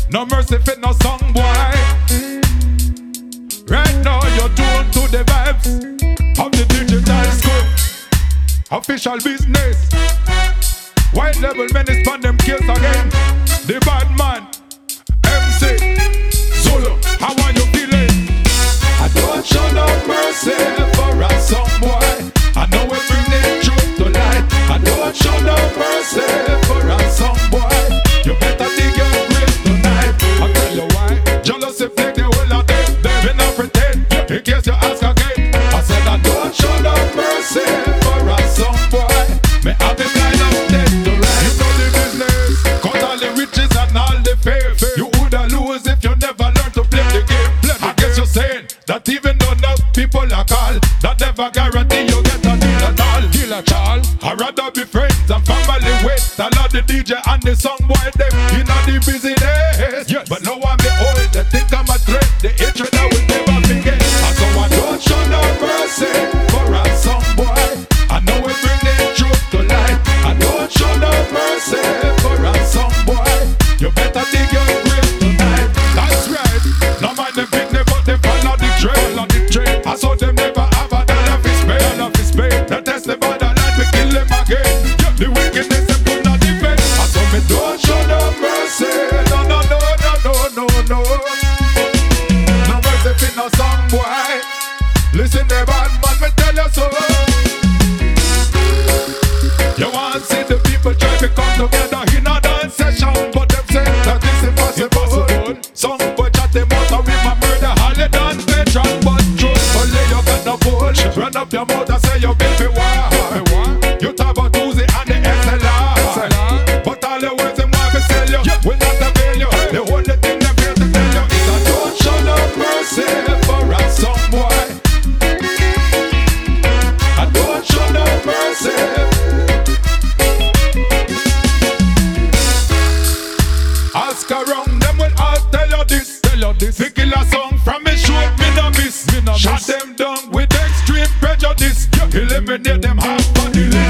No mercy fit no song boy. Right now you're tuned to the vibes of the digital school. Official business. White level menace on them case again. The bad man MC Zulu, how are you feeling? I don't show no mercy for a song boy. I know we bring the truth to light. I don't show no mercy for a song boy. You better dig your grave tonight. I'll tell you why. Jealousy plague the whole of them. They not pretend. In case you ask again, I said I don't show no mercy for a song boy. Me have the kind of dead to right. You know the business. Cause all the riches and all the fame. You woulda lose if you never learn to play the game. I guess you're saying that even though enough people are call, that never guarantee you get a deal at all. Deal at all. I'd rather be friends and family with I love the DJ and the song boy them in the busy days. Yes. But now I'm the old, they think I'm a threat. The hatred I will never forget. And so I don't show no mercy for a song boy. I know we bring the truth to light. I don't show no mercy for a song boy. You better dig your grave tonight. That's right. No man them pick them but they follow the trail. I saw them never have a dollar for spade. They test them by the light, we kill them again. The wickedness them could not defend. I saw me don't show no mercy. No. No mercy for no song boy. Listen the bad man, me tell you so. You want to see the people try to come together in a dance session, but them say that is impossible. Some boy chat them out with my murder, all you dance veteran, but truth only you got no pull. Run up your mouth and say you built me war. You talk about Uzi and the SLR, but all the words them want to sell you will not avail you. The only thing they fail to tell you is I don't show no mercy for a song boy. I don't show no mercy. Ask around them will all tell you this. We kill a song from me shoot me no miss. Shut them down with extreme prejudice. Eliminate them half on the list.